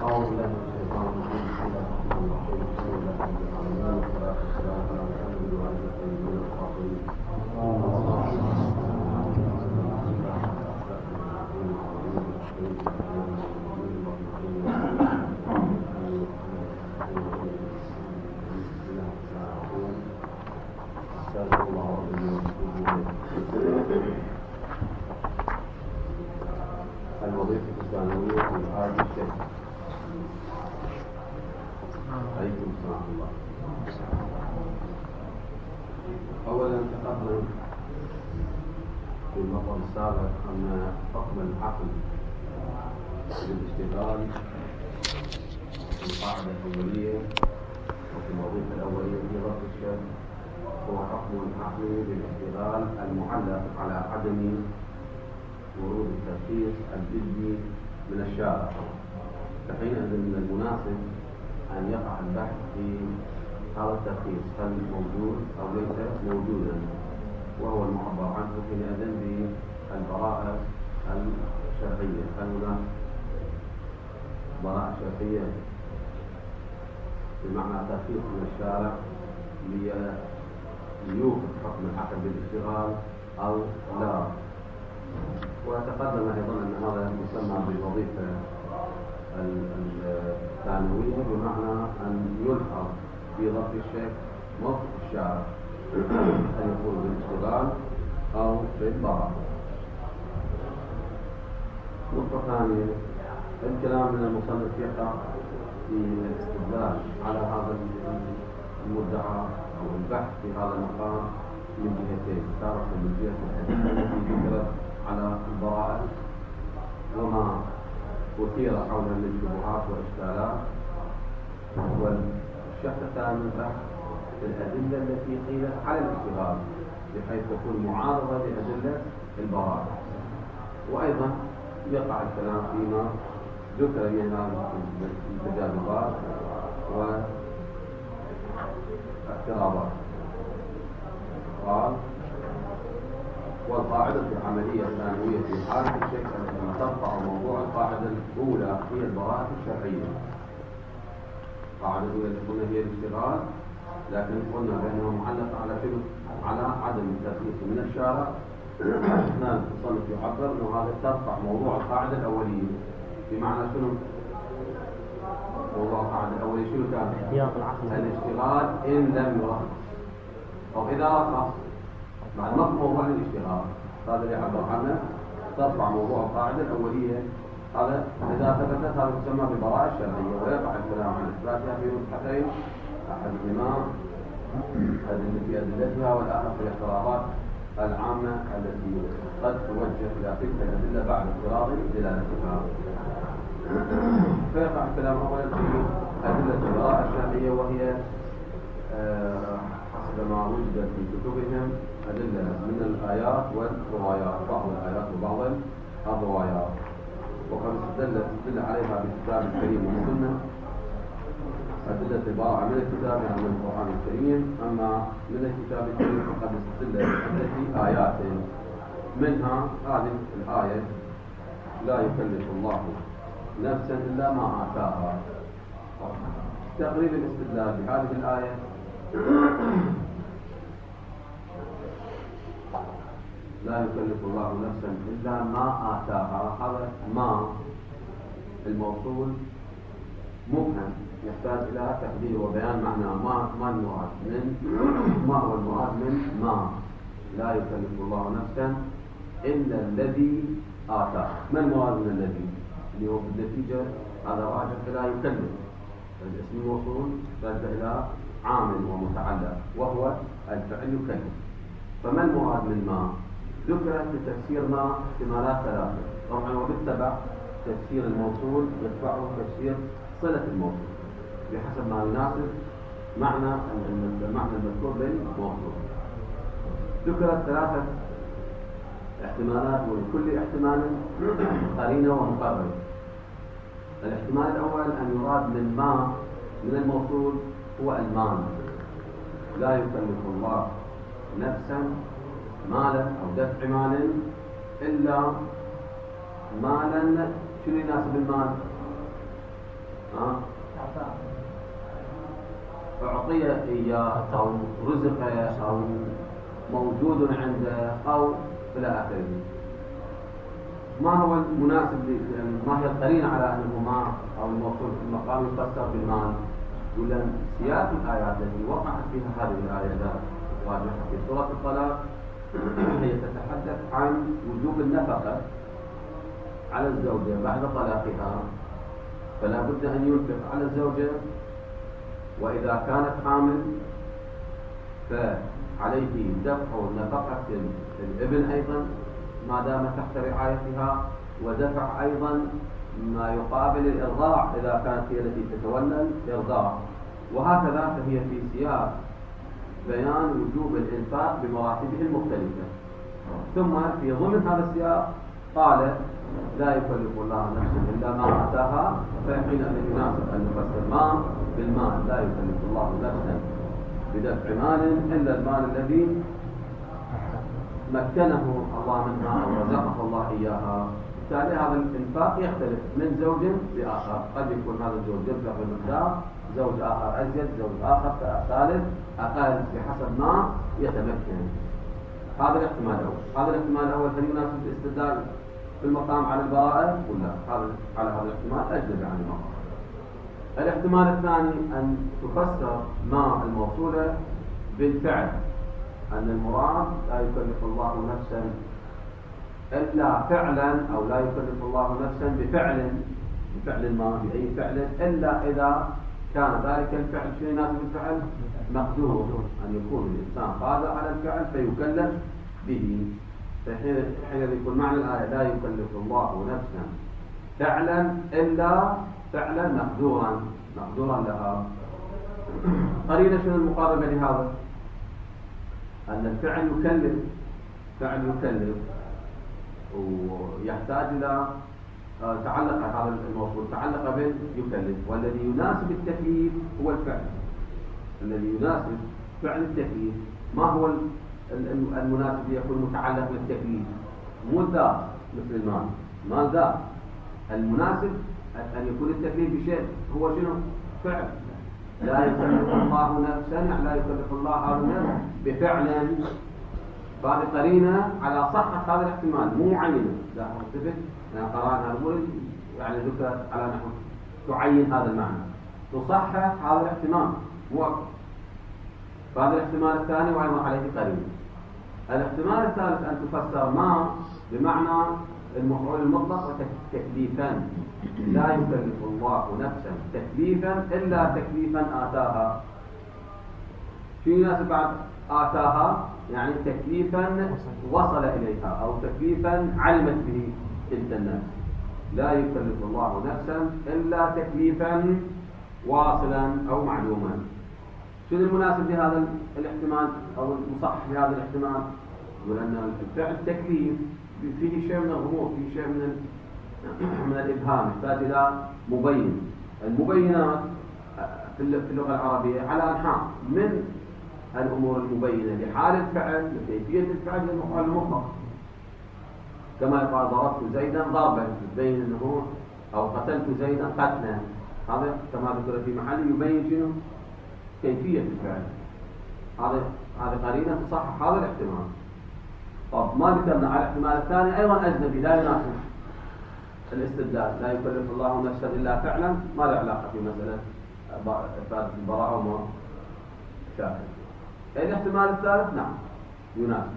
أعوذ بالله من الشيطان الرجيم. بسم الله الرحمن الرحيم. والصلاة والسلام على محمد وعلى آله الطيبين الطاهرين. الوظيفة الثانوية في هذا الشيء. عليكم السلام الله. أولا تقدم في المطلب السابق أن حكم العقل بالاشتغال في القاعدة الأولية وفي الوظيفة الأولية في ضبط الشيء هو حكم العقل بالاشتغال المعلق على عدم ورود الترخيص الجدي من الشارع، فحينئذ من المناسب أن يقع البحث في هذا الترخيص هل موجود أو ليس موجودا، وهو المعبر عنه حينئذ بالبراءة الشرعية. هل هناك براءة شرعية بمعنى ترخيص من الشارع ليوقف حكم العقل بالاشتغال أو لا؟ وتقدم أيضا أن هذا يسمى بالوظيفة الثانوية، بمعنى أن يلحظ في ضبط الشيء موقف الشارع أن يكون بالاشتغال أو بالبراءة. نقطة ثانية، الكلام من المصنف يقع في الاستدلال على هذا المدعى أو البحث في هذا المقام من جهتين، تارة من جهة الأدلة التي ذكرت على البراءة وما أثير حولها من شبهات وإشكالات، والشق الثاني من بحث الأدلة التي قيلت على الاشتغال بحيث تكون معارضة لأدلة البراءة. وأيضا يقع الكلام فيما ذكر من هذه التجاذبات واعتراضات. قال: والقاعدة العملية الثانوية في حالة الشيء التي ترفع موضوع القاعدة الأولى هي البراءة الشرعية. القاعدة الأولى تكون هي الاشتغال، لكن قلنا بأنها معلقة على شنو؟ على عدم الترخيص من الشارع. هنا المصنف يعبر أنه هذا ترفع موضوع القاعدة الأولية، بمعنى شنو؟ موضوع القاعدة الأولية شنو كان؟ الاشتغال إن لم يرخص، أو إذا رخص مع النص موضوع الاشتغال، هذا اللي يعبر عنه ترفع موضوع القاعدة الأولية. هذا إذا ثبتت هذا يسمى بالبراءة الشرعية، ويقع الكلام عن إثباتها في مبحثين، أحدهما في أدلتها والآخر في الاعتراضات العامة التي قد توجه إلى تلك الأدلة بعد افتراض دلالتها. فيقع الكلام أولا في أدلة البراءة الشرعية، وهي حسب ما وجد في كتبهم أدلة من الآيات والروايات، بعض الآيات وبعض الروايات، وقد استدل عليها بالكتاب الكريم والسنة. أدلة البراءة من الكتاب يعني من القرآن الكريم، أما من الكتاب الكريم فقد استدل بعدة آيات، منها هذه الآية: لا يكلف الله نفسا إلا ما آتاها. تقريب الاستدلال بهذه الآية لا يكلف الله نفسا إلا ما آتاها، هذا ما الموصول مبهم يحتاج إلى تقدير وبيان معنى ما المراد من ما هو المراد من ما لا يكلف الله نفسا إلا الذي آتاه. ما المراد من الذي؟ اللي هو بالنتيجة هذا راجع إلى يكلف، الاسم الموصول راجع إلى عامل ومتعلق وهو الفعل يكلف. فما المراد من ما؟ ذكرت في تفسير ما احتمالات ثلاثة طبعا، وبالتبع تفسير الموصول يتبعه تفسير صلة الموصول بحسب ما يناسب معنى المذكور بالموصول. ذكرت ثلاثة احتمالات، ولكل احتمال قرينة ومقرر. الاحتمال الأول أن يراد من ما من الموصول هو المال. لا يكلف الله نفسا مالا أو دفع مال إلا مالا. شنو يناسب المال؟ أعطي إياه أو رزق أو موجود عنده أو إلى آخره. ما هو المناسب يعني ما هي القرينة على أنه ما أو الموصول في المقام يفسر بالمال؟ ولا سياق الآيات التي وقعت فيها هذه الآية واضحة في سورة الطلاق هي تتحدث عن وجوب النفقة على الزوجة بعد طلاقها، فلا بد أن ينفق على الزوجة، وإذا كانت حامل فعليه دفع نفقة الابن أيضا ما دام تحت رعايتها، ودفع أيضا ما يقابل الإرضاع إذا كانت هي التي تتولى الإرضاع، وهكذا فهي في سياق بيان وجوب الإنفاق بمراتبه المختلفة. ثم في ضمن هذا السياق قال لا يكلف الله نفسا إلا ما آتاها، فحينئذ يناسب أن نفسر ما بالمال، لا يكلف الله نفسا بدفع مال إلا المال الذي مكنه الله منها أو رزقه الله إياها. بالتالي هذا الإنفاق يختلف من زوج لآخر، قد يكون هذا الزوج ينفق بمقدار، زوج آخر أزيد، زوج آخر ثالث أقل، بحسب ما يتمكن. هذا الاحتمال الأول. هذا الاحتمال الأول هل يناسب الاستدلال في المقام على البراءة ولا هذا على هذا الاحتمال أجنبي عن المقام؟ الاحتمال الثاني أن تفسر ما الموصولة بالفعل، أن المراد لا يكلف الله نفسا إلا فعلا، أو لا يكلف الله نفسا بفعل ما، بأي فعل، إلا إذا كان ذلك الفعل شيء يناسب الفعل مقدور، أن يكون الإنسان قادر على الفعل فيكلف به. فحين يكون معنى الآية لا يكلف الله نفسا فعلا إلا فعلا مقدورا لها. قرينة شنو المقاربة لهذا؟ أن الفعل يكلف ويحتاج إلى تعلق هذا الموصول تعلق باليكلف، والذي يناسب التكليف هو الفعل. الذي يناسب فعل التكليف ما هو المناسب يكون متعلق بالتكليف؟ مو الذات مثل المال ذات. المناسب أن يكون التكليف بشيء هو شنو؟ فعل. لا يكلف الله نفسا، لا يكلف الله هذا النفس بفعل. فهذه قرينة على صحة هذا الاحتمال، مو عينه. لا انتبه، أنا قرأنا نقول يعني ذكر على نحو تعين هذا المعنى، تصحح هذا الاحتمال مو أكثر. فهذا الاحتمال الثاني وأيضا عليه قرينة. الاحتمال الثالث أن تفسر ما بمعنى المفعول المطلق تكليفا، لا يكلف الله نفسا تكليفا إلا تكليفا آتاها. شو يناسب بعد آتاها؟ يعني تكليفا وصل إليها أو تكليفا علمت به تلك النفس. لا يكلف الله نفسا إلا تكليفا واصلا أو معلوما. شنو المناسب لهذا الاحتمال أو المصحح لهذا الاحتمال؟ يقول أن الفعل تكليف فيه شيء من الغموض، فيه شيء من الإبهام، يحتاج إلى مبين. المبينات في اللغة العربية على أنحاء، من الأمور المبينة لحال الفعل لكيفية الفعل للمفعول المطلق، كما يقال ضربت زيدا ضربا يبين أنه، أو قتلت زيدا قتلا، هذا كما ذكر في محل يبين شنو؟ كيفية الفعل. هذه قرينة تصحح هذا الاحتمال. طب ما ذكرنا على الاحتمال الثاني أيضا أجنبي لا يناسب الاستدلال، لا يكلف الله نفسا إلا فعلا، ما له علاقة في مسألة إثبات البراءة وما شاكل. الاحتمال الثالث نعم يناسب،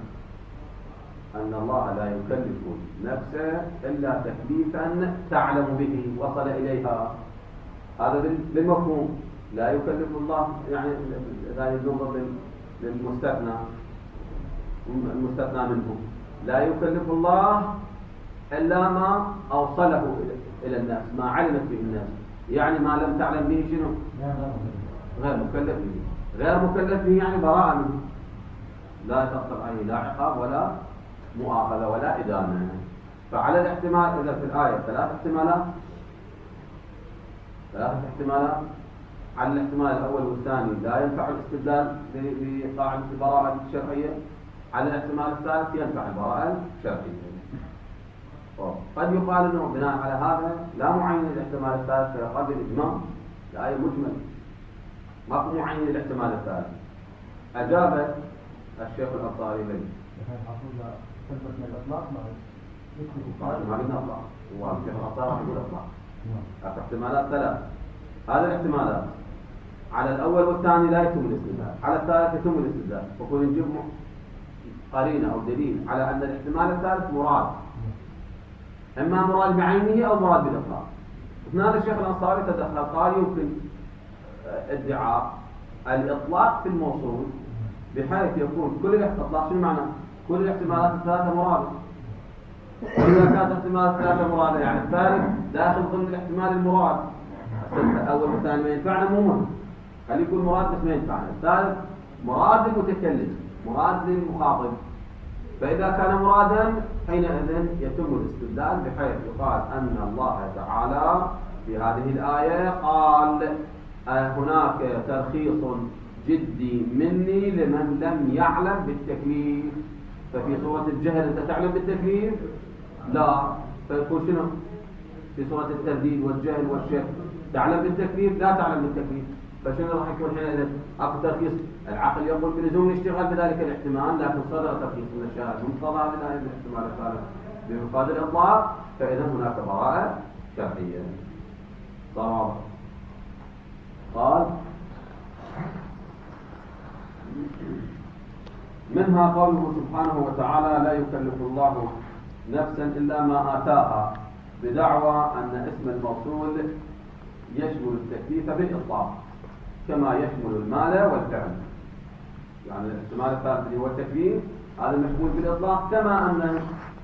أن الله لا يكلف نفسه إلا تكليفا تعلم به وصل إليها. هذا بالمفهوم. لا يكلف الله يعني ذلك ننظر للمستثنى منه. لا يكلف الله إلا ما أوصله إلى الناس، ما علمت به الناس، يعني ما لم تعلم به شنو؟ غير مكلف به. غير مكلف به يعني براءة منه، لا يترتب عليه لا عقاب ولا مؤاخذة ولا إدانة. فعلى الاحتمال إذا في الآية ثلاث احتمالات. على الاحتمال الأول والثاني لا ينفع الاستدلال بقاعدة البراءة الشرعية. على الاحتمال الثالث ينفع البراءة الشرعية. قد يقال أنه بناء على هذا لا معين للاحتمال الثالث فيقال بالإجماع، الآية مجمل ماكو معين للاحتمال الثالث. أجاب الشيخ الأنصاري لي ما قلنا أطلاق، والشيخ الأنصاري يقول أطلاق. احتمالات ثلاث، هذه الاحتمالات على الأول والثاني لا يتم الاستدلال، على الثالث يتم الاستدلال، وكل نجيب قرينة أو دليل على أن الاحتمال الثالث مراد، إما مراد بعينه أو مراد بالإطلاق. هنا الشيخ الأنصاري تدخل قال يمكن ادعاء الإطلاق في الموصول بحيث يكون كل الإطلاق شنو معنى؟ كل الاحتمالات الثلاثة مرادة، وإذا كانت الاحتمالات الثلاثة مرادة يعني الثالث داخل ضمن الاحتمال المراد. الأول والثاني ما ينفعنا مو مهم، خليه يكون مراد بس ما ينفعنا. الثالث مراد للمتكلم، مراد للمخاطب، فإذا كان مرادا حينئذ يتم الاستدلال بحيث يقال أن الله تعالى في هذه الآية قال هناك ترخيص جدي مني لمن لم يعلم بالتكليف. ففي صورة الجهل أنت تعلم بالتكليف؟ لا، فيكون شنو؟ في صورة الترديد والجهل والشك تعلم بالتكليف؟ لا تعلم بالتكليف، فشنو راح يكون حينئذ؟ اكو ترخيص، العقل يقول بلزوم الاشتغال بذلك الاحتمال، لكن صدر ترخيص من الشارع بمقتضى هذه الآية بالاحتمال الثالث بمفاد الإطلاق، فإذا هناك براءة شرعية. صار قال منها قوله سبحانه وتعالى لا يكلف الله نفسا إلا ما آتاها، بدعوى أن اسم الموصول يشمل التكليف بالإطلاق كما يشمل المال والفعل. يعني الاحتمال الثالث اللي هو التكليف هذا مشمول بالإطلاق كما أن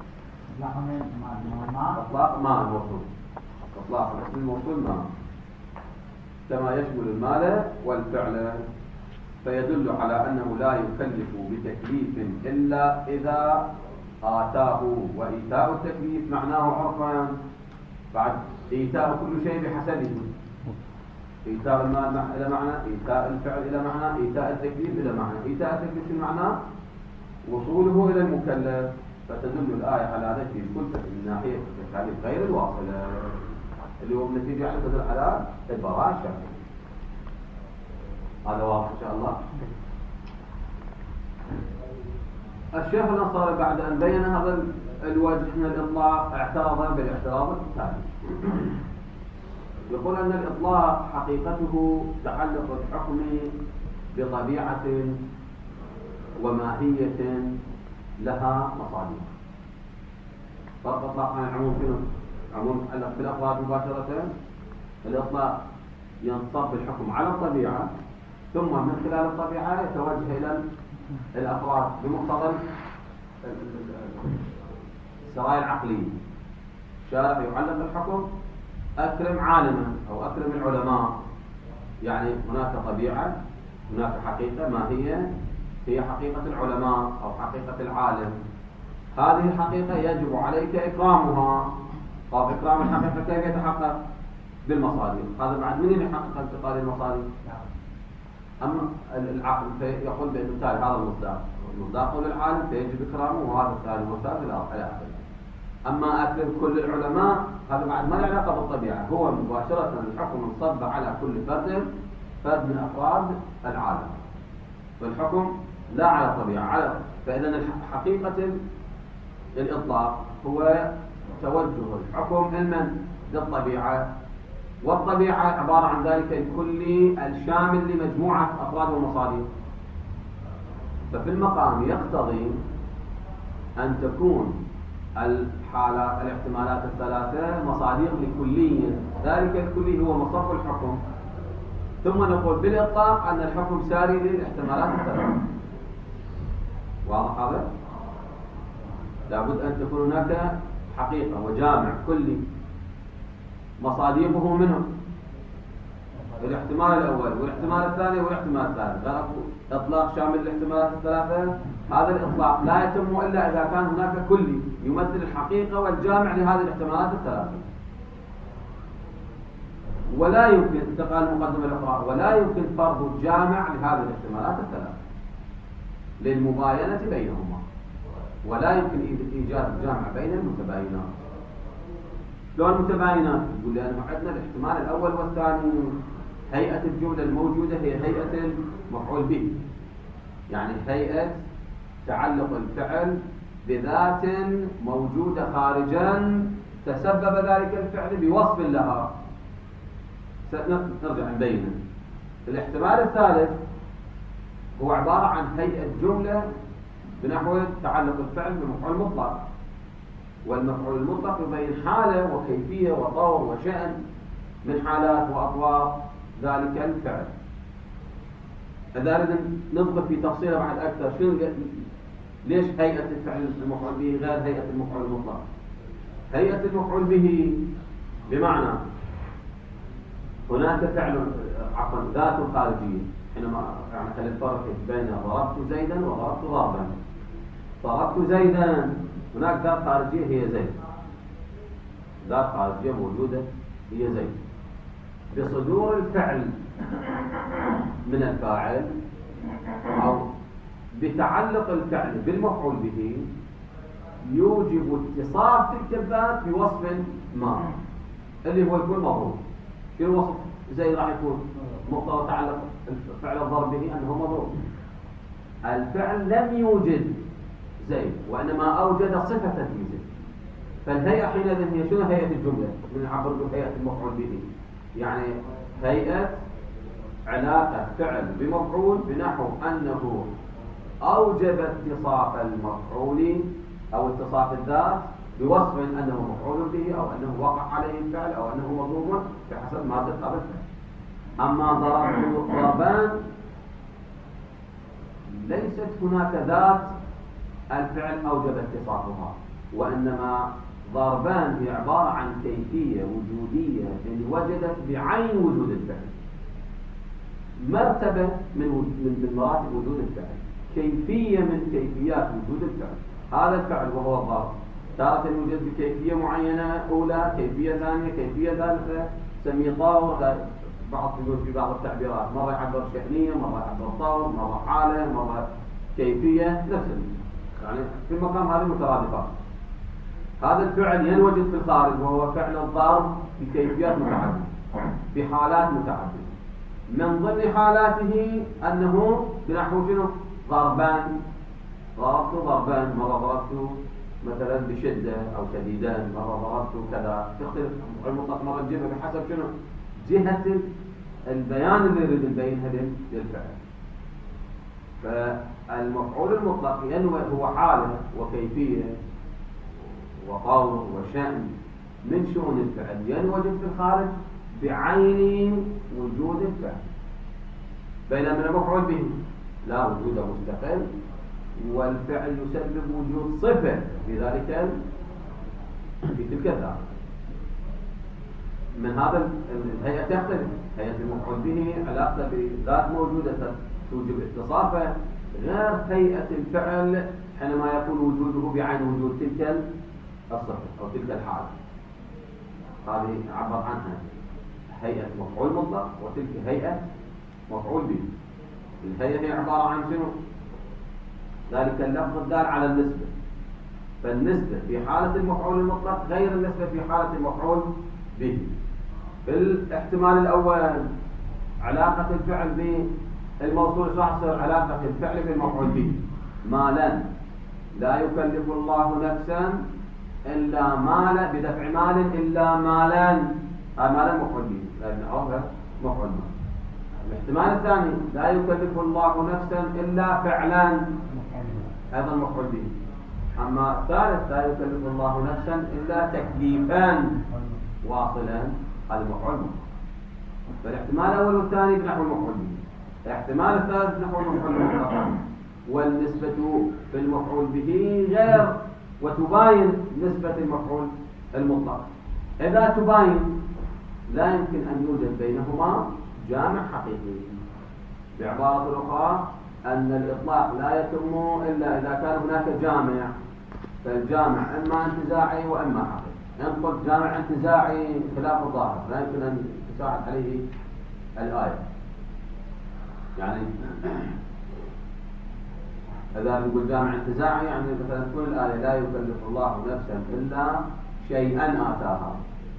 إطلاق ما الموصول، إطلاق اسم الموصول ما كما يشمل المال والفعل، فيدل على أنه لا يكلف بتكليف إلا إذا آتاه. وإيتاء التكليف معناه عرفا بعد إيتاء كل شيء بحسبه، إيتاء المال إلى معنى، إيتاء الفعل إلى معنى، إيتاء التكليف إلى معنى. إيتاء التكليف شو معناه؟ وصوله إلى المكلف، فتدل الآية على هذا في الكلفة من ناحية التكاليف غير الواصلة اللي هو بالنتيجة يعني تدل على البراءة الشرعية. هذا واضح إن شاء الله. الشيخ الأنصاري بعد أن بين هذا الوجه من الإطلاق اعترض بالاعتراض التالي. يقول أن الإطلاق حقيقته تعلق الحكم بطبيعة وماهية لها مصادر. فرق الإطلاق عن العموم شنو؟ العموم يتعلق بالأفراد مباشرة، الإطلاق ينصب الحكم على الطبيعة ثم من خلال الطبيعة يتوجه إلى الأفراد بمقتضى السرايا العقلية. الشارع يعلق الحكم أكرم عالما أو أكرم العلماء، يعني هناك طبيعة، هناك حقيقة ما هي حقيقة العلماء أو حقيقة العالم. هذه الحقيقة يجب عليك إكرامها. طب إكرام الحقيقة كيف يتحقق؟ بالمصادر. هذا بعد من اللي يحقق انتقال المصادر؟ أما العقل فيقول بالتالي هذا المصداق للعالم فيجب إكرامه، وهذا الثاني المصداق إلى آخره. أما أكرم كل العلماء هذا بعد ما له علاقة بالطبيعة، هو مباشرة الحكم انصب على كل فرد من أفراد العالم، والحكم لا على الطبيعة. فإذا حقيقة الإطلاق هو توجه الحكم للطبيعة، والطبيعة عبارة عن ذلك الكلي الشامل لمجموعة أفراد ومصادر. ففي المقام يقتضي أن تكون الحالات الاحتمالات الثلاثة مصادر لكلي، ذلك الكلي هو مصب الحكم، ثم نقول بالإطلاق أن الحكم ساري للاحتمالات الثلاثة. واضح هذا؟ لابد أن تكون هناك حقيقة وجامع كلي مصادقه منه الاحتمال الأول والاحتمال الثاني والاحتمال الثالث. غير إطلاق شامل الاحتمالات الثلاثة، هذا الإطلاق لا يتم إلا إذا كان هناك كلي يمثل الحقيقة والجامع لهذه الاحتمالات الثلاثة. ولا يمكن انتقال المقدمة الأخرى، ولا يمكن فرض جامع لهذه الاحتمالات الثلاثة للمباينة بينهما، ولا يمكن إيجاد جامع بين المتباينات. شلون متباينات؟ يقول لأنه عندنا الاحتمال الأول والثاني، هيئة الجملة الموجودة هي هيئة المفعول به، يعني هيئة تعلق الفعل بذات موجودة خارجا تسبب ذلك الفعل بوصف لها. نرجع نبينه. الاحتمال الثالث هو عبارة عن هيئة جملة بنحو تعلق الفعل بمفعول مطلق، والمفعول المطلق يبين حالة وكيفية وطور وشأن من حالات وأطوار ذلك الفعل. إذا أردنا ندخل في تفصيله بعد أكثر، ليش هيئة الفعل المفعول به غير هيئة المفعول المطلق؟ هيئة المفعول به بمعنى هناك فعل ذات خارجية، حينما يعني خلي الفرق بين ضربت زيدا وضربت ضربا. ضربت زيدا هناك ذات خارجية هي زيد، ذات خارجية موجودة هي زيد. بصدور الفعل من الفاعل أو بتعلق الفعل بالمفعول به يوجب اتصاف تلك الذات بوصف ما، اللي هو يكون مضروب. شو الوصف؟ زي راح يكون مقتضى تعلق الفعل الضرب به أنه مضروب. الفعل لم يوجد زيد وإنما أوجد صفة في زيد، فالهيئة حينئذ هي شنو؟ هيئة الجملة، من نعبر بهيئة المفعول به، يعني هيئة علاقة فعل بمفعول بنحو أنه أوجب اتصاف المفعول أو اتصاف الذات بوصف أنه مفعول به أو أنه وقع عليه الفعل أو أنه مضروب بحسب مادة قبل. أما ضربت ضربان ليست هناك ذات الفعل أوجب اتصافها، وإنما ضربان هي عبارة عن كيفية وجودية إن وجدت بعين وجود الفعل، مرتبة من مراتب وجود الفعل، كيفية من كيفيات وجود الفعل. هذا الفعل وهو الضرب تارة يوجد بكيفية معينة أولى، كيفية ثانية، كيفية ثالثة، سميه طور. بعض يقول في بعض التعبيرات مرة يعبر شأنية، مرة يعبر طور، مرة حالة، مرة كيفية، نفس يعني في المقام هذه مترادفات. هذا الفعل ينوجد في الخارج وهو فعل الضرب بكيفيات متعددة بحالات متعددة. من ضمن حالاته أنه بنحو شنو؟ ضربان، ضربت ضربان، مرة ضربت مثلا بشدة أو شديدان، مرة ضربت كذا، تختلف المطلق مرة تجيبها بحسب شنو؟ جهة البيان اللي يريد نبينها للفعل. فالمفعول المطلق ينوي هو حالة وكيفية وطور وشأن من شؤون الفعل ينوجد في الخارج بعين وجود الفعل، بينما المفعول به لا وجود مستقل، والفعل يسبب وجود صفة في تلك الذات. من هذا الهيئة تختلف. هيئة المفعول به علاقة بذات موجودة توجب اتصافه، غير هيئة الفعل حينما يكون وجوده بعين وجود تلك الصفة أو تلك الحالة. هذه عبر عنها هيئة مفعول مطلق، وتلك هيئة مفعول به. الهيئة هي عبارة عن شنو؟ ذلك اللفظ الدال على النسبة، فالنسبة في حالة المفعول المطلق غير النسبة في حالة المفعول به. في الاحتمال الأول علاقة الفعل بالموصول راح تصير علاقة الفعل بالمفعول به. مالا لا يكلف الله نفسا إلا مالا بدفع مال إلا مالان، مالا مفعول به لأن عرفها مفعول به. الاحتمال الثاني لا يكلف الله نفسا إلا فعلان، هذا مفعول به. أما الثالث لا يكلف الله نفسا إلا تكليفان واصلان، هذا مفعول به. فالاحتمال الأول والثاني بنحو المفعول به، الاحتمال الثالث نحو المفعول المطلق. والنسبة في المفعول به غير، وتباين نسبة المفعول المطلق. إذا تباين لا يمكن أن يوجد بينهما جامع حقيقي. بعبارة أخرى أن الإطلاق لا يتم إلا إذا كان هناك جامع، فالجامع إما انتزاعي وإما حقيقي. إن قلت جامع انتزاعي خلاف الظاهر لا يمكن أن تساعد عليه الآية. يعني إذا نقول جامع انتزاعي يعني مثلا تكون الآية لا يكلف الله نفسا إلا شيئا آتاها،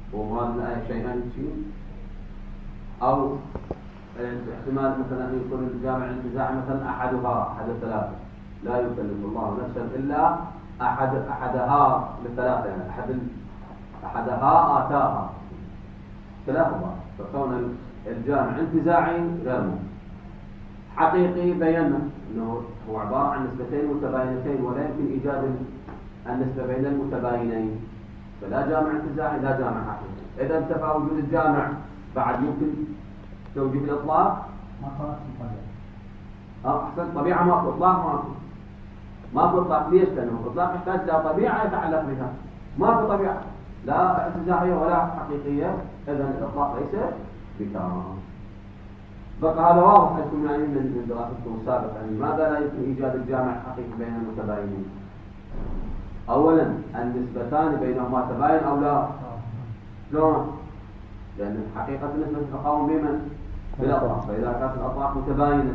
ومراد الآية شيئا شيء، أو احتمال مثلا أن يكون الجامع الانتزاع مثلا أحد الثلاثة، لا يكلف الله نفسا إلا أحدها للثلاثة، يعني أحدها آتاها ثلاثة. فكون الجامع انتزاعي غير ممكن. حقيقي بينا أنه هو عبارة عن نسبتين متباينتين، ولا يمكن إيجاد النسبة بين المتباينين، فلا جامع انتزاعي لا جامع حقيقي. إذا انتفى وجود الجامع بعد يمكن توجيه الإطلاق؟ ما خلاص طبيعة. أحسن، طبيعة ماكو، إطلاق ماكو إطلاق. ليش؟ لأنه الإطلاق يحتاج إلى طبيعة يتعلق بها، ماكو طبيعة لا انتزاعية ولا حقيقية، إذا الإطلاق ليس بكامل. بقى هذا واضح لكم يعني من دراستكم السابقة، يعني لماذا لا يمكن إيجاد الجامع الحقيقي بين المتباينين؟ أولا النسبتان بينهما تباين أو لا؟ شلون؟ لأن حقيقة النسبة تتقاوم بمن؟ بالأطراف، فإذا كانت الأطراف متباينة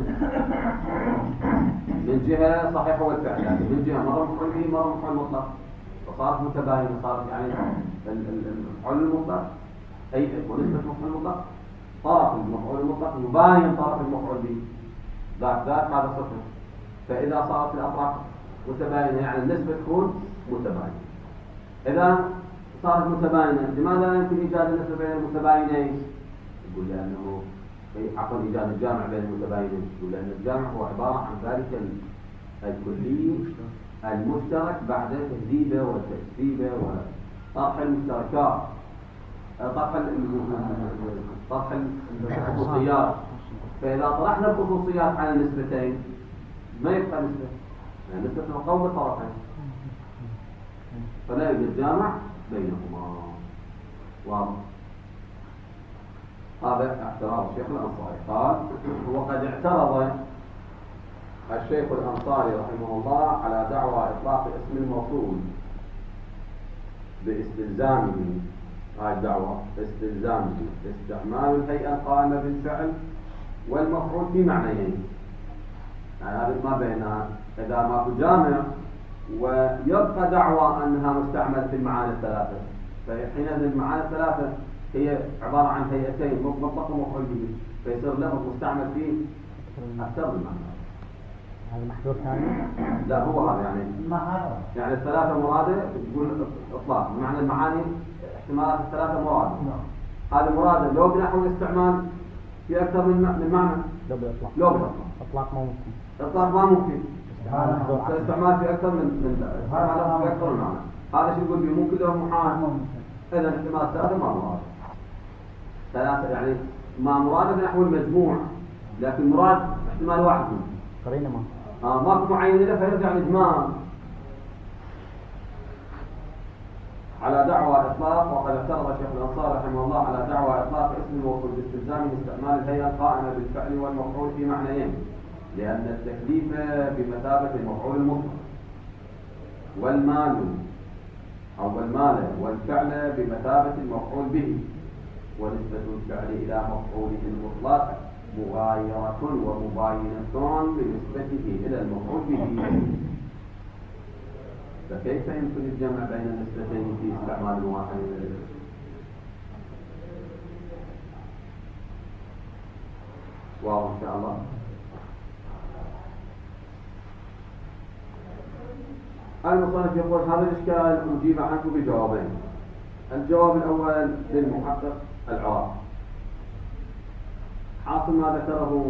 من جهة صحيح هو الفعل، يعني من جهة مرة مفعول به مرة مفعول مطلق، فصارت متباينة، صارت يعني المفعول المطلق أي ونسبة المفعول المطلق طرف المفعول المطلق يباين طرف المفعول به، ذاك هذا صفر. فإذا صارت الأطراف متباينة يعني النسبة تكون متباينة. إذا صارت متباينة، لماذا لا يمكن إيجاد النسبة بين المتباينين؟ يقول لأنه عقل إيجاد الجامع بين المتباينين، يقول لأن الجامع هو عبارة عن ذلك الكلي المشترك بعد تهذيبه وتكثيبه وطرح المشتركات، طرح الخصوصيات. فإذا طرحنا الخصوصيات على النسبتين ما يبقى نسبة، يعني نسبة تقوم بالطرفين، فلا يوجد جامع بينهما. واضح؟ هذا اعتراض الشيخ الأنصاري. قال: وقد اعترض الشيخ الأنصاري رحمه الله على دعوى إطلاق اسم الموصول باستلزامه، هاي الدعوة استلزامه استعمال الهيئة القائمة بالفعل والمفعول في معنيين، يعني هذا ما بينها إذا ماكو جامع ويبقى دعوى أنها مستعمل في المعاني الثلاثة، فحينئذ المعاني الثلاثة هي عبارة عن هيئتين مطلق ومفعول به، فيصير لفظ مستعمل فيه أكثر من معنى. هذا محذور ثاني؟ لا هو هذا يعني الثلاثة مرادة تقول إطلاق، بمعنى المعاني احتمالات الثلاثة مرادة. هذا مرادة لو بنحو الاستعمال في أكثر من معنى، لو بإطلاق إطلاق ما ممكن، إطلاق ما ممكن، الاستعمال في أكثر من استعمال في أكثر من معنى. هذا شو يقول به؟ ممكن له محال. إذا احتمال ثلاثة ما مراد ثلاثة، يعني ما مراد بنحو المجموع، لكن مراد احتمال واحد قرينة ماكو معين له، فيرجع الإجمال على دعوى إطلاق. وقد اعترض الشيخ الأنصاري رحمه الله على دعوى إطلاق اسم الموصول باستلزامه استعمال الهيئة القائمة بالفعل والمفعول في معنيين، لأن التكليف بمثابة المفعول المطلق، والمال والفعل بمثابة المفعول به، ونسبة الفعل إلى مفعوله المطلق مغايرة ومباينة بنسبته إلى المفعول به. فكيف يمكن الجمع بين النسبتين في استعمال واحد؟ واضح إن شاء الله. المصنف يقول: هذا الإشكال أجيب عنه بجوابين. الجواب الأول للمحقق العراقي. حاصل ما ذكره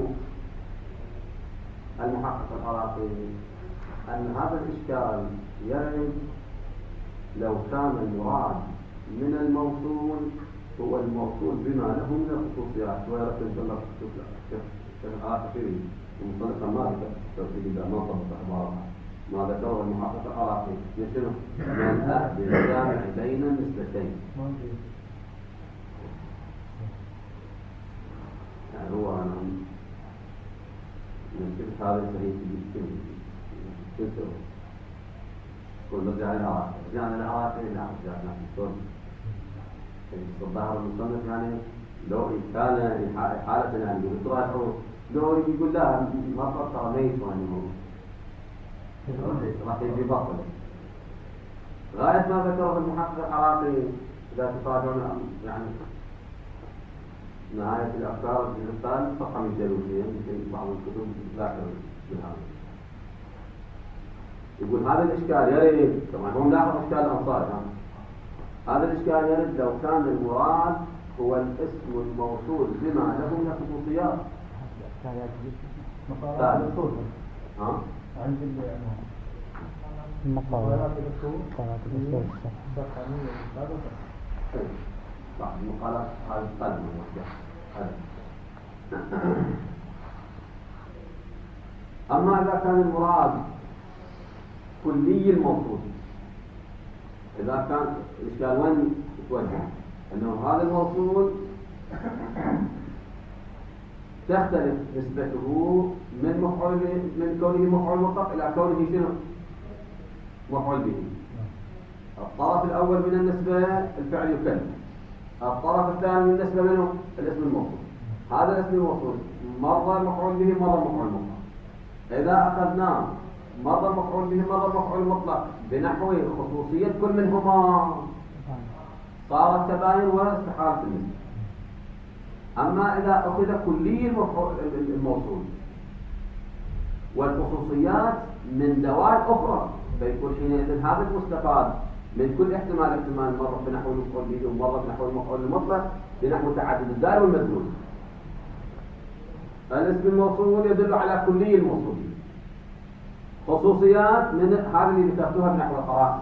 المحقق العراقي أن هذا الإشكال يرد لو كان المراد من الموصول هو الموصول بما له من الخصوصيات. ويركز الله الشيخ العراقي في المصنف المالكة توفيق ما طبق عبارة ما ذكره المحقق العراقي مثل من أهل الجامع بين النسبتين. يعني هو أنا من شفت هذا الصحيح في كل كل نرجع للعراقي، رجعنا للعراقي لا رجعنا في السوري. الظاهر المصنف يعني لو كان حالة يعني يطرحه لو يقول لا ما فكر ليش يعني راح يجي بطل. غاية ما ذكره المحقق العراقي إذا تراجعون يعني نهاية الأفكار الجزء الثالث صفحة 202 في بعض الكتب ذاكر بهذا. يقول هذا الإشكال يرد، طبعا هو ملاحظ إشكال الأنصار يعني. هذا الإشكال يرد لو كان المراد هو الاسم الموصول بما له من خصوصيات. مقالات الأصول. ها؟ عند المقالات الأصول. مقالات الأصول. بعض المقالات هذه القلب أما إذا كان المراد كلي الموصول، إذا كان الإشكال وين يتوجه؟ أنه هذا الموصول تختلف نسبته من كونه مفعول مطلق إلى كونه شنو؟ مفعول به. الطرف الأول من النسبة الفعل يكلف، الطرف الثاني من النسبة منه الاسم الموصول. هذا الاسم الموصول مرة مفعول به مرة مفعول مطلق. إذا أخذناه مرة مفعول به مرة مفعول مطلق بنحو خصوصية كل منهما صار التباين واستحالة النسبة. أما إذا أخذ كلي الموصول والخصوصيات من دوال أخرى فيكون حينئذ هذا المستفاد من كل احتمال مرة بنحو المفعول به ومرة بنحو المفعول المطلق بنحو تعدد الدال والمدلول. الاسم الموصول يدل على كلي الموصول، خصوصيات من هذه اللي ذكرتوها بنحو القراءة،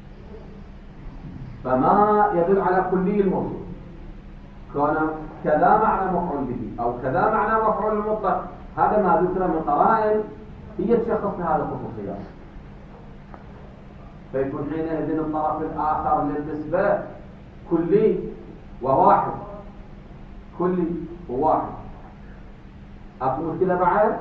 فما يدل على كلي الموصول كون كذا معنى مفعول به أو كذا معنى مفعول المطلق، هذا ما ذكر من قرائن هي تشخص لهذه الخصوصيات. فيكون حينئذ الطرف الآخر للنسبة كلي وواحد، كلي وواحد. أكو مشكلة بعد؟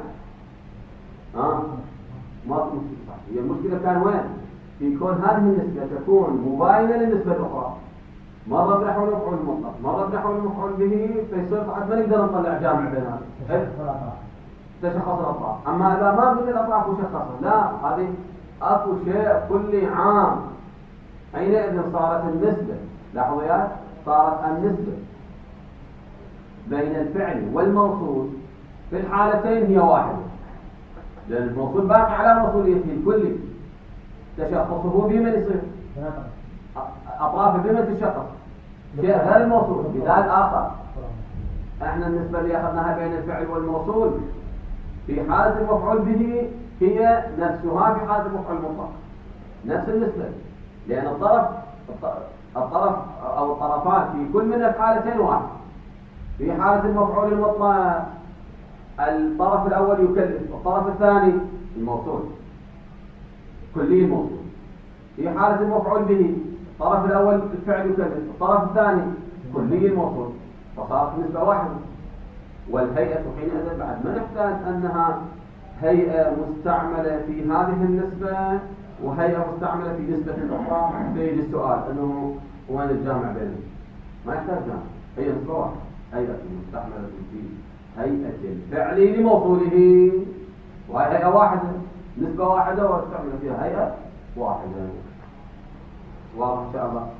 ما أكو مشكلة. هي المشكلة كان وين؟ في كون هذه النسبة تكون مباينة للنسبة الأخرى، مرة بنحو المفعول المطلق مرة بنحو المفعول به، فيصير بعد ما نقدر نطلع جامع بينها تشخص الأطراف. أما إذا ما قلنا الأطراف وشخصها، لا، هذه أكو شيء كلي عام. حينئذ صارت النسبة، لاحظوا يا، صارت النسبة بين الفعل والموصول في الحالتين هي واحدة، لأن الموصول باقي على موصوليته الكلي، تشخصه بمن يصير أطرافه بمن تشخص شيء غير الموصول بدال آخر. احنا النسبة اللي أخذناها بين الفعل والموصول في حالة المفعول به هي نفسها في حالة المفعول المطلق، نفس النسبة، لأن الطرف أو الطرفان في كل من الحالتين واحد. في حالة المفعول المطلق الطرف الأول يكلف، الطرف الثاني الموصول كلي الموصول. في حالة المفعول به الطرف الأول الفعل يكلف، الطرف الثاني كلي الموصول، فصارت نسبة واحدة. والهيئة حينئذ بعد ما نحتاج أنها هيئة مستعملة في هذه النسبة وهيئة مستعملة في نسبة أخرى، فيجي السؤال أنه وين الجامع بينهم؟ ما يحتاج جامع، هي نسبة واحدة، هيئة مستعملة في هيئة الفعل لموصوله، وهي هيئة واحدة، نسبة واحدة واستعمل فيها هيئة واحدة. واضح إن شاء الله؟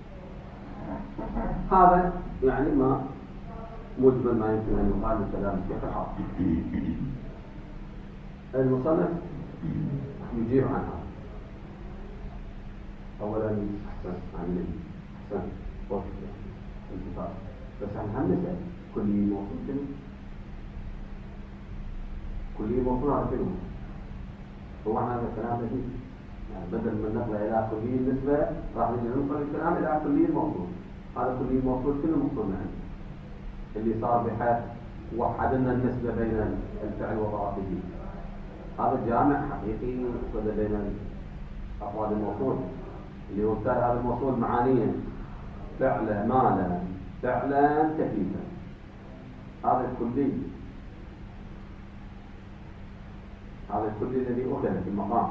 هذا يعني ما مجمل ما يمكن أن يقال من كلام الشيخ الحافظ. المصنف يجيب عن هذا. أولا أحسن عن النبي، أحسن وصف الانتفاع، بس عن همسة كلي موصول شنو؟ كلي موصول على شنو؟ هو هذا الكلام الذي يعني بدل من نقل إلى كلي النسبة راح ننقل الكلام إلى كلي الموصول. هذا كلي الموصول شنو المقصود منه؟ اللي صار بحيث وحدنا النسبة بين الفعل وطرفه. هذا الجامع حقيقي يقصد بين أفراد الموصول، اللي هو ابتدأ هذا الموصول معانيا فعلا مالا فعلا كثيفا. هذا الكلي، هذا الكلي الذي أخذ في المقام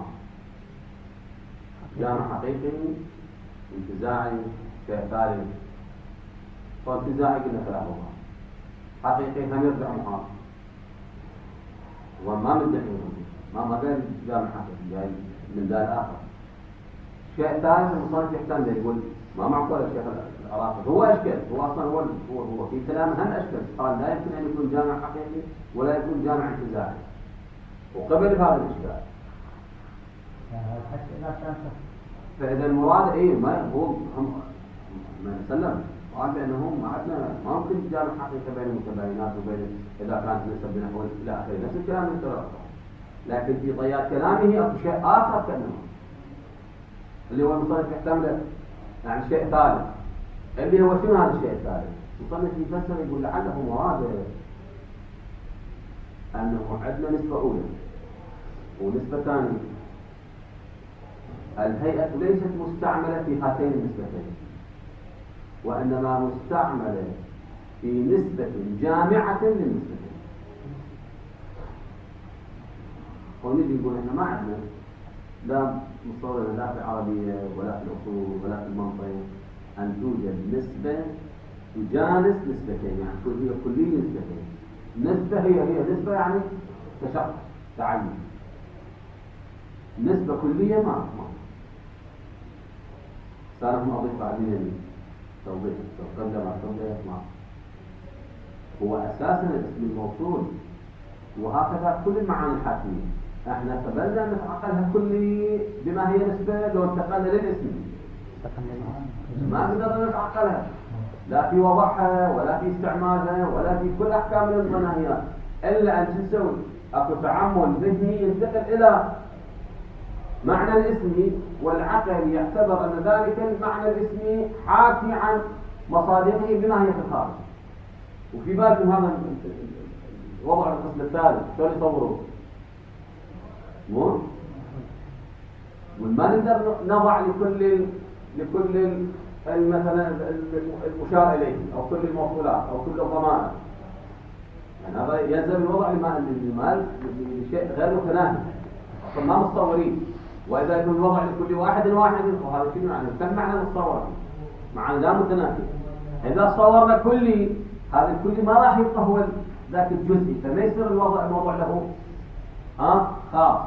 جامع حقيقي انتزاعي كثالث. فانتزاعي قلنا ثلاث مرات، حقيقي هم يرجع محاضر وما مدحين ما قال جامع حقيقي جاي من دار آخر. شيء ثالث المصنف يحتمل يقول ما معقول الشيخ العراقي هو أشكل، هو أصلا هو في كلام هم أشكل، قال لا يمكن أن يكون جامع حقيقي ولا يكون جامع انتزاعي، وقبل هذا الإشكال. فإذا المراد ما هو هم ما نسلم قال بأنهم ما عندنا ما ممكن جامع حقيقي بين المتباينات وبين إذا كانت نسب بنحو إلى آخره، نفس الكلام يترى. لكن في طيات كلامه أو شيء آخر كأنه اللي هو المصنف يحتمل يعني شيء ثالث، اللي هو شنو هذا الشيء الثالث؟ المصنف يفسر يقول لعله مراد أنه عندنا نسبة أولى ونسبة ثانية، الهيئة ليست مستعملة في هاتين النسبتين، وإنما مستعملة في نسبة جامعة للنسبتين. ونجي نقول إحنا ما عندنا لا مصورة لا في العربية ولا في الأصول ولا في المنطق أن توجد نسبة تجانس نسبتين، يعني هي كلية نسبتين. نسبة هي نسبة يعني تشخص تعين، نسبة كلية ما سألهم أضيف بعدين توضيح ما هو أساسا الاسم الموصول، وهكذا كل المعاني الحاكمية احنا قبلنا ان نتعقلها كلي بما هي نسبة لو انتقلنا للاسم ما قدرنا نتعقلها لا في وضعها ولا في استعمالها ولا في كل احكام المناهيات، الا ان تسوي اكو تعامل ذهني ينتقل الى معنى الاسم، والعقل يعتبر ان ذلك المعنى الاسمي حاكي عن مصادقه بما هي في الخارج. وفي بالكم هذا وضع القسم الثالث شلون يصوروه؟ مو وما نقدر نضع لكل مثلا المشار اليه او كل الموصولات او كل الضمائر، يعني هذا يلزم الوضع للمال لشيء غير متناهي اصلا ما متصورين. واذا يكون الوضع لكل واحد وهذا شنو يعني؟ كم معنى متصور؟ معنى لا متناهي. اذا صورنا كلي هذا الكلي ما راح يبقى هو ذاك الجزئي، فما يصير الموضوع له خاص.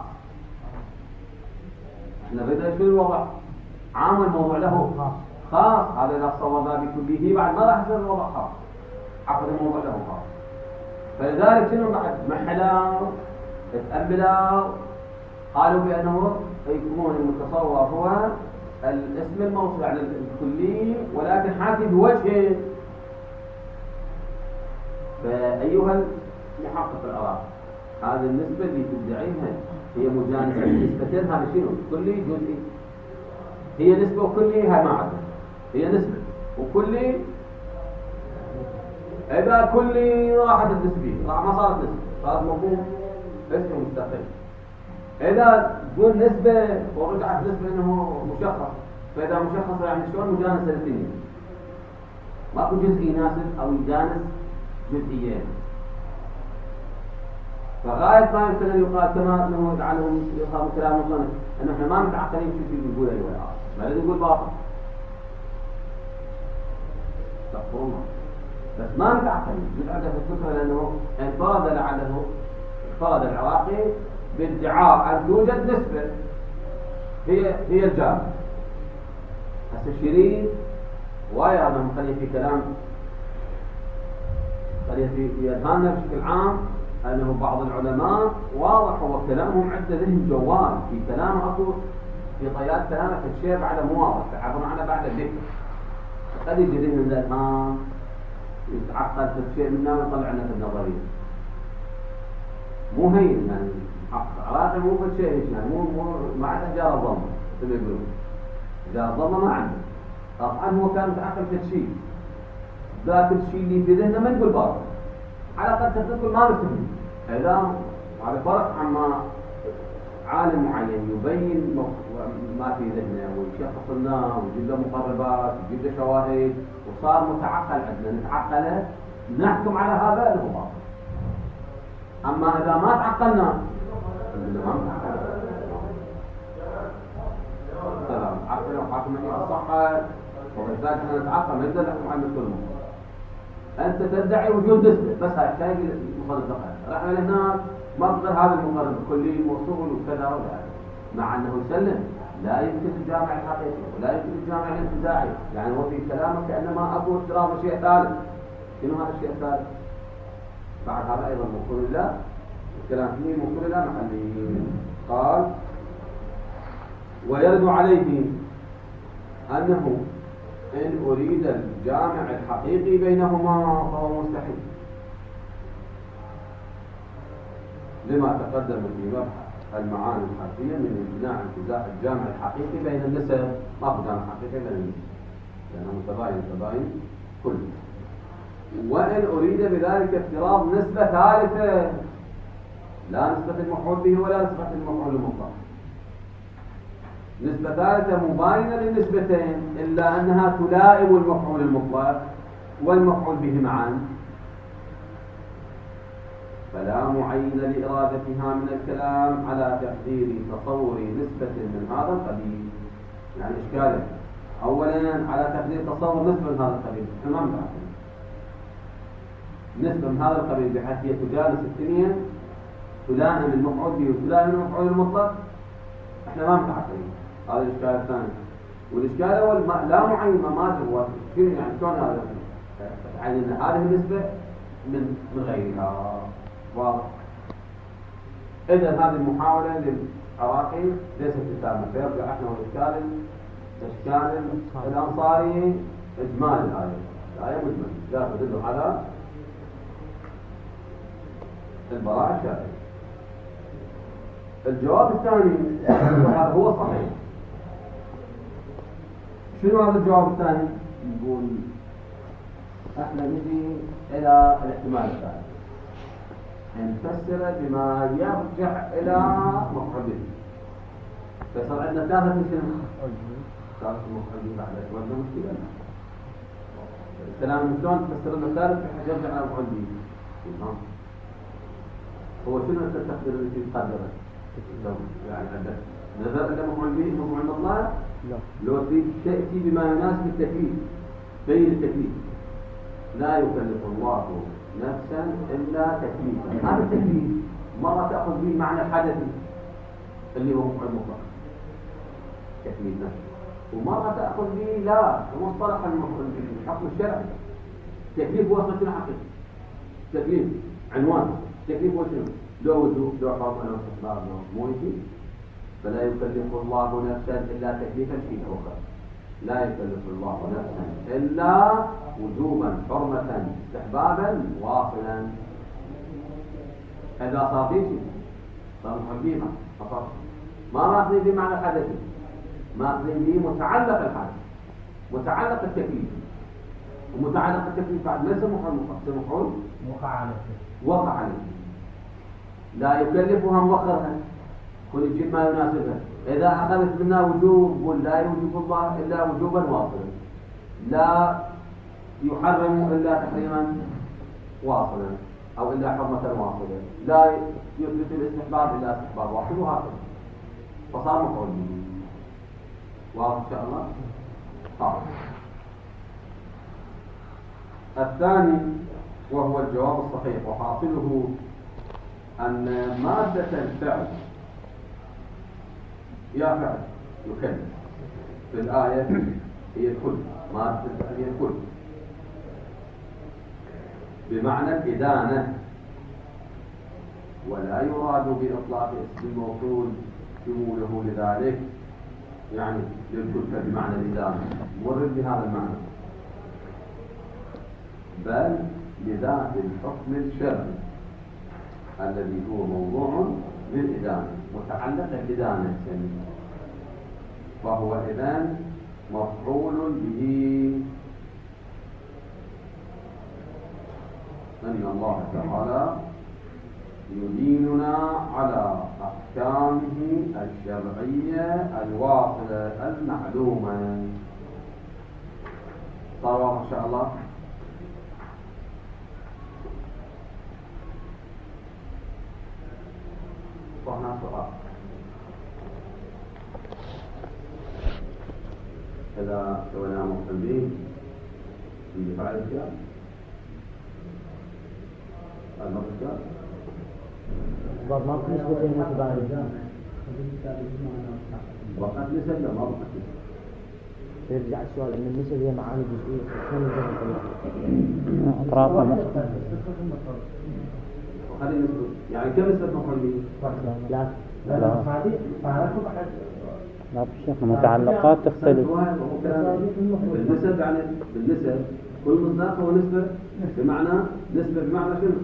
احنا بدنا شو الوضع؟ عام الموضوع له خاص، هذا اذا صورنا بكله بعد ما راح يصير الوضع خاص، عقد الموضوع له خاص. فلذلك شنو بعد محلا تأملا قالوا بأنه يكون المتصور هو الاسم الموصول يعني الكلي ولكن حاكي بوجهه. فأيها المحقق العراقي هذه النسبة اللي تدعيها هي مجانسة لنسبتين، هذا شنو؟ كلي جزئي، هي نسبة وكلي هاي ما عندنا، هي نسبة وكلي. إذا كلي راحت النسبية ما صارت نسبة، صارت مفهوم اسم مستقل. إذا تقول نسبة ورجعت نسبة إنه مشخص، فإذا مشخص يعني شلون مجانسة الاثنين؟ ماكو جزئي يناسب أو يجانس جزئيين. فغاية ما يمكن أن يقال كما أنه يجعلهم يفهم كلام المصنف أنه إحنا ما متعقلين شو يقول أيوة العالم، ما لازم يقول باطل. استغفر الله. بس ما متعقلين بالعادة في الفكرة لأنه انفرد لعله انفرد العراقي بادعاء أن توجد نسبة هي الجامع. هسه الشريف وايا هذا مخلي في كلام خليه في أذهاننا بشكل عام أنه بعض العلماء واضح هو كلامهم عنده ذهن جوال في كلامه أكو في طيات كلامه في الشيء بعد مو واضح تعبر عنه بعد الذكر، قد يجي ذهن من الأذهان يتعقد في الشيء منا ويطلع لنا في النظرية. مو هين يعني عراقي مو في الشيء يعني مو ما عنده جار الضمة كما يقولون، جار الضمة ما عنده. طبعا هو كان متعقد في الشيء ذاك الشيء اللي في ذهنه ما نقول باطل، على قد تقول ما نفهم. إذا هذا فرق عما عالم معين يبين ما في ذهنه ويشخص لنا ويجيب له مقربات ويجيب له شواهد وصار متعقل عندنا نتعقله نحكم على هذا له باطل. أما إذا ما تعقلنا ما نتعقل تمام عقل وحاكم على الصحة وبالذات احنا نتعقل ما نقدر نحكم على المسلمين. أنت تدعي وجود نسبة بس هاي شيء مصدقة، رحنا لهناك ما تقدر هذا المقرب كلي موصول وكذا ولا مع أنه يسلم لا يمكن الجامع الحقيقي ولا يمكن الجامع الانتزاعي. يعني هو في كلامه كأنما أكو افتراض شيء ثالث. شنو هذا الشيء الثالث؟ بعد هذا أيضا مقول الله الكلام فيه مقول الله محلي. قال ويرد عليه أنه إن أريد الجامع الحقيقي بينهما فهو مستحيل، لما تقدم في مبحث المعاني الحرفية من امتناع انتزاع الجامع الحقيقي بين النسب. ما في جامع حقيقي بين النسب لأنه متباين كله. وإن أريد بذلك افتراض نسبة ثالثة، لا نسبة المفعول به ولا نسبة المفعول المطلق، نسبة ثالثة مباينة للنسبتين إلا أنها تلائم المفعول المطلق والمفعول به معا، فلا معين لإرادتها من الكلام على تقدير تصور نسبة من هذا القبيل. يعني إشكاله أولا على تقدير تصور نسبة من هذا القبيل، إحنا ما نعرف نسبة من هذا القبيل بحيث هي تجالس الثنين تلائم المفعول به وتلائم المفعول المطلق، إحنا ما متعقلين. هذا الإشكال الثاني. والإشكال الأول لا معين ما هو شنو يعني شلون هذا؟ يعني أن هذه النسبة من غيرها واضح. إذا هذه المحاولة للعراقي ليست تتامل، فيرجع إحنا والإشكال الأنصاري إجمال الآية مجمل لا تدل على البراءة الشرعية. الجواب الثاني وهذا هو صحيح. شنو هذا الجواب الثاني؟ نقول احنا نجي الى الاحتمال الثاني نفسره بما يرجع الى مفعول به. فصار عندنا ثلاثة شنو؟ ثلاثة مفعول به بعد ولا مشكلة؟ الكلام شلون تفسر لنا الثالث بحيث يرجع الى مفعول به؟ هو شنو التقدير اللي تقدره؟ يعني عندك نظر عند مفعول به مفعول مطلق؟ لو تأتي بما يناسب التكليف بين التكليف. لا يكلف الله نفسا إلا تكليفا. هذا التكليف مرة تأخذ به معنى الحدث اللي هو مفعول مطلق تكليفا، ومرة تأخذ به لا مصطلح المفعول به الحكم الشرعي. تكليف هو أصلا شنو حقيقي؟ تكليف عنوان تكليف هو شنو؟ لو وجوب لو حرام لو استحباب لو مو يجي. فلا يكلف الله نفسا إلا تكليفا شيء آخر. لا يكلف الله نفسا إلا وجوبا حرمة استحبابا واصلا. إذا صار في شيء صار محبيبا فقط ما ماخذين به معنى الحدث، ماخذين به متعلق الحدث متعلق التكليف. ومتعلق التكليف بعد ليس مفعول وقع عليه لا يكلفها موخرها كل يجيب ما يناسبها. إذا أخذت منا وجوب لا يوجب الله إلا وجوبا واصلا، لا يحرم إلا تحريما واصلا أو إلا حرمة واصلة، لا يثبت الاستحباب إلا استحباب واحد وهكذا. فصار مفعول به. واضح إن شاء الله؟ طيب. الثاني وهو الجواب الصحيح وحاصله أن مادة الفعل يا فعل يكلف في الآية هي الكل. مادة الفعل هي الكل بمعنى الإدانة، ولا يراد بإطلاق اسم الموصول شموله لذلك، يعني للكل بمعنى الإدانة مرد بهذا المعنى، بل لذات الحكم الشرعي الذي هو موضوع للإدانة متعلق بالإدانة، فهو إذن مفعول به. أن الله تعالى يديننا على أحكامه الشرعية الواصلة المعلومة. صار واضح إن شاء الله؟ وهنا سؤال: إذا سوينا مفعول به في فعل الكلام بعد ما كنت بين متباين وقت نسب لا ما وقت نسب. يرجع السؤال أن النسب هي معاني جزئية شلون نقدر أطرافها وخلي نسبة يعني كم نسبة مفعول به؟ لا لا الشيخ المتعلقات تختلف. بالنسب يعني بالنسب كل مصداق هو نسبة بمعنى شنو؟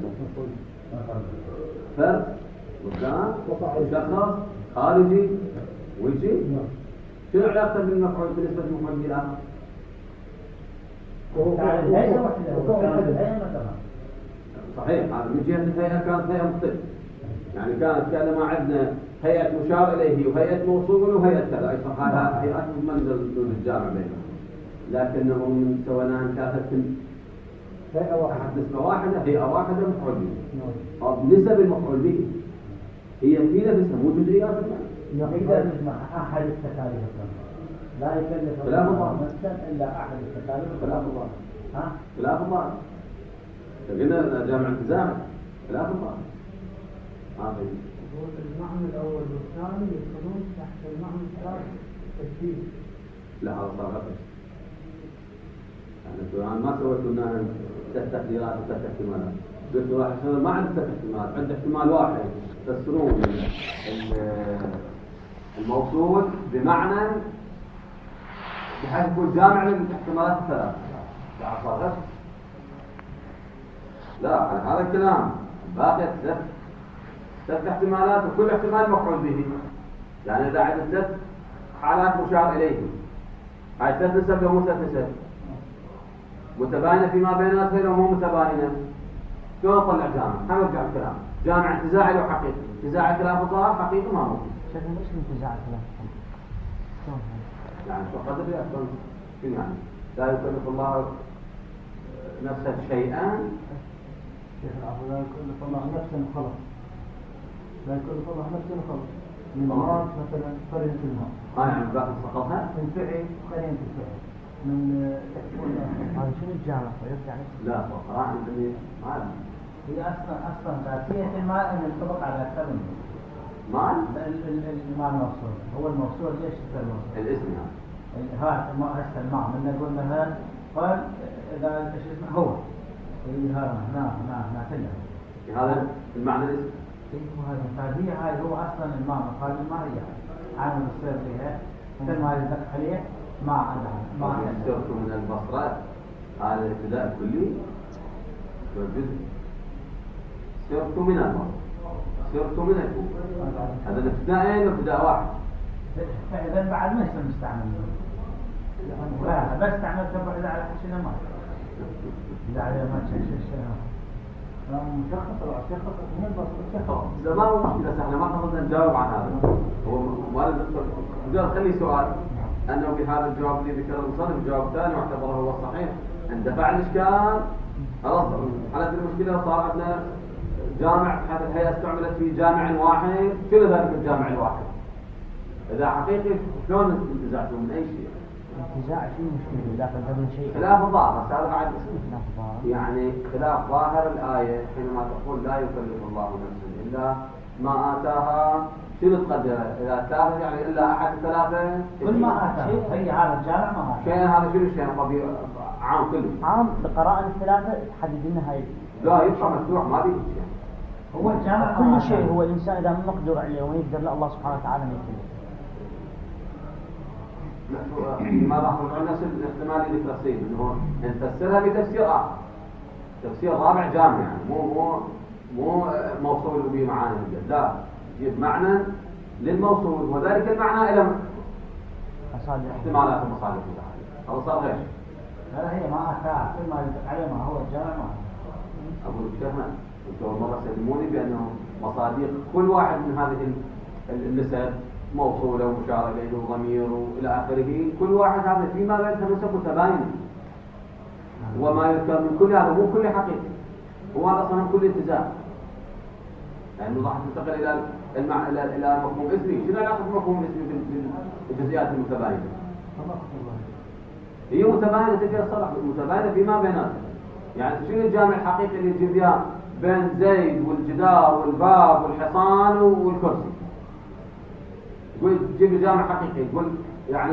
فرد مصداق شخص خارجي وجهي شنو علاقته بالمفعول بالنسبة للمفعول به الآخر؟ صحيح هذا من جهة الهيئة كانت هيئة مختلفة يعني كانت كأنما عندنا هيئة مشار إليه وهيئة موصول وهيئة كذا أي صح هذا هيئات منزل دون الجامع بينهم لكنهم سواء كانت هيئة واحدة نسبة واحدة هيئة واحدة مفعول به نسب المفعول به هي في نفسها مو جزئيات إذا نجمع أحد التكاليف لا يكلف الله نفسا إلا أحد التكاليف خلاف الله خلاف الله قلنا جامع انتزاع خلاف الله هذا المعنى الأول والثاني يدخلون تحت المعنى الثالث الترتيب لا هذا صار غلط يعني القرآن ما سويت لنا ثلاث تقديرات وثلاث احتمالات قلت واحد ما عنده ثلاث احتمالات عنده احتمال واحد تفسرون الموصول بمعنى بحيث يكون جامع للاحتمالات الثلاث لا صار غلط لا هذا الكلام باقي ثلاث احتمالات وكل احتمال مفعول به يعني إذا عندنا ثلاث حالات مشار إليه هاي ثلاث نسب ومو ثلاث نسب متباينة فيما بيناتها ومو متباينة شلون نطلع جامع؟ حنرجع الكلام جامع انتزاعي لو حقيقي انتزاعي خلاف الظاهر حقيقي ما ممكن شيخ ليش انتزاع خلاف شلون يعني شو قدر يحصل شنو يعني لا يكلف الله نفسه شيئا شيخ العفو لا يكلف الله نفسا خلق لا يكلف الله نفسا خلق من مراد مثلا قرينة الماء يعني باقي سقطها من فعل قرينة الفعل من هذا شنو الجامع يعني لا صراحة عندي ما هي أصلا ذاتية الماء أن ينطبق على أكثر من مال الماء الموصول هو الموصول ليش يصير الموصول؟ الاسم يعني هذا الماء هسه الماء من نقول مثلا قال إذا إيش اسمه هو اللي هذا ما كله هذا المعنى الاسم وهذا فهذه هاي هو أصلا الماء هذه الماء هي عامل الصير فيها مثل ما يدق عليه ما سرت من البصرة هذا الابتداء الكلي والجزء سرت من المرء سرت من الكون هذا الابتداءين وابتداء واحد فإذا بعد ما يصير مستعمل لا بس استعملت إذا على حشنا ما إذا على ما تشيء مشخص ولا شخص من البصرة إذا ما هو مشكلة احنا ما قصدنا نجاوب عن هذا هو والد الدكتور خلي سؤال أنه بهذا الجواب اللي ذكره المصنف جواب ثاني واعتبره هو الصحيح اندفع الإشكال خلاص حلت المشكلة وصار عندنا جامع هذه الهيئة استعملت في جامع واحد شنو ذلك الجامع الواحد إذا حقيقي شلون انتزعتوا من أي شيء انتزاع شيء مشكلة إذا قدرنا شيء خلاف الظاهر بس هذا بعد خلاف الظاهر يعني خلاف ظاهر الآية حينما تقول لا يكلف الله نفسا إلا ما آتاها شنو تقدر إذا آتاها يعني إلا أحد ثلاثة كل ما آتاها هي هذا الجامع ما آتاها شيء هذا شنو شيء طبيعي عام كله عام بقرائن الثلاثة تحدد لنا هاي لا يبقى مفتوح ما بيه شيء هو الجامع كل شيء هو الإنسان إذا ما مقدور عليه وما يقدر له الله سبحانه وتعالى ما يكلف ما راح نرجع نفس الاحتمال اللي تفسير انه نفسرها بتفسير اخر تفسير رابع جامع يعني مو موصول به معاني لا يجيب معنى للموصول وذلك المعنى الى احتمالات المصالح هذا صار غير لا هي ما اتاها كل ما يدق عليه ما هو الجامع ما اقول لك شيخنا انتم مره سلموني بانه مصادق كل واحد من هذه النسب موصولة ومشارة إليه وضمير وإلى آخره كل واحد هذا فيما بينها نسب متباينة وما يذكر من كل هذا مو كل حقيقي هو هذا أصلا كل انتزاع لأنه راح تنتقل إلى مفهوم اسمي شنو علاقة مفهوم اسمي بالجزئيات المتباينة هي متباينة تلك الصلاح متباينة فيما بيناتها يعني شنو الجامع الحقيقي اللي تجيب إياه بين زيد والجدار والباب والحصان والكرسي يقول جيب لي جامع حقيقي، يقول يعني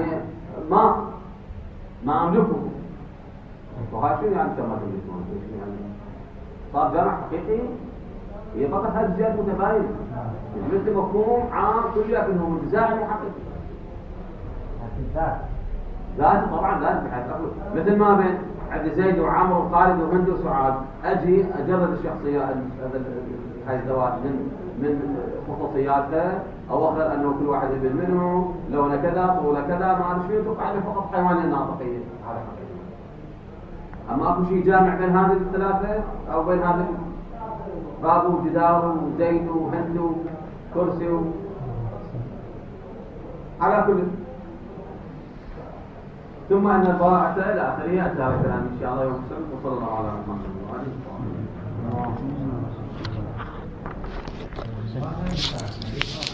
ما أملكه. وهذا شنو يعني ما تملكون؟ يعني صار جامع حقيقي هي فقط هذه الجهات متباينة، مثل مفهوم عام كل لكنه متزاحم وحقيقي. ذات طبعا ذات بحيث مثل ما بين عند زيد وعمر وخالد وهند وسعاد، اجي اجرد الشخصيات هاي الذوات من خصوصياتها، او اخبر انه كل واحد ابن منه، لونه كذا، طوله كذا، ما اعرف شو، توقع لي فقط حيوانيه ناطقيه على حقيقه. اما اكو شيء جامع بين هذه الثلاثه او بين هذا باب وجدار وزيد وهند وكرسي على كل. ثم ان البراءة الى اخره اتى الكلام ان شاء الله يوم السبت، وصلى الله على محمد وعلى اله وصحبه.